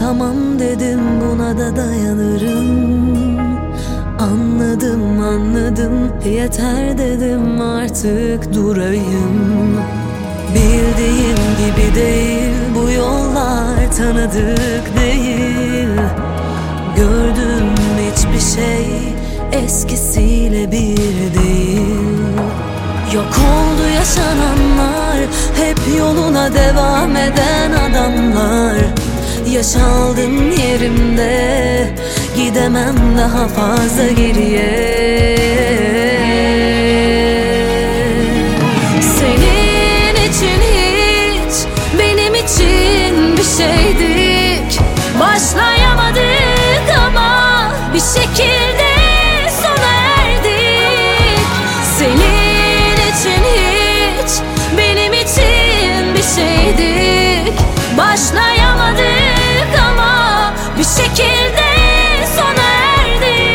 Tamam dedim, buna da dayanırım. Anladım, yeter dedim, artık durayım. Bildiğim gibi değil, bu yollar tanıdık değil. Gördüm hiçbir şey eskisiyle bir değil. Yok oldu yaşananlar, hep yoluna devam eden adamlar. Yaş aldım yerimde, gidemem daha fazla geriye. Senin için hiç, benim için bir şeydik. Başlayamadık ama bir şekilde sona erdik. Senin için hiç, benim için bir şeydik. Başlayamadık ama bir şekilde sona erdik.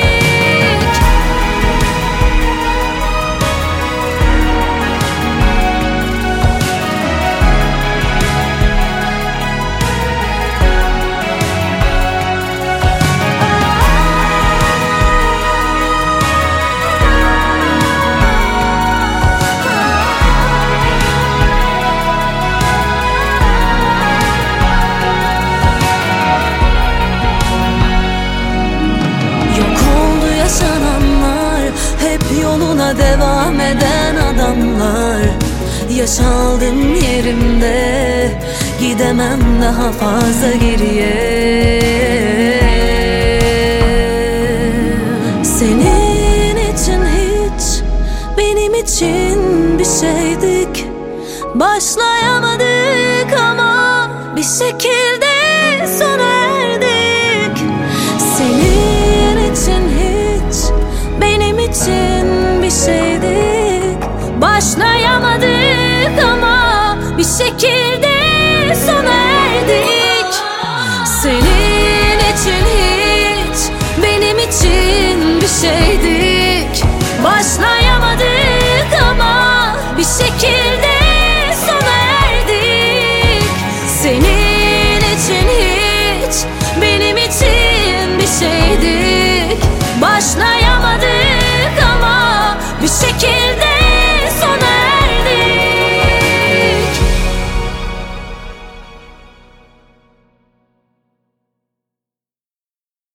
Hep yoluna devam eden adamlar. Yaş aldım yerimde, gidemem daha fazla geriye. Senin için hiç, benim için bir şeydik. Başlayamadık ama bir şekilde sona erdik. Senin için hiç, benim için bir şeydik. Başlayamadık ama bir şekilde sona erdik. Senin için hiç, benim için bir şeydik. Başlayamadık ama bir şekilde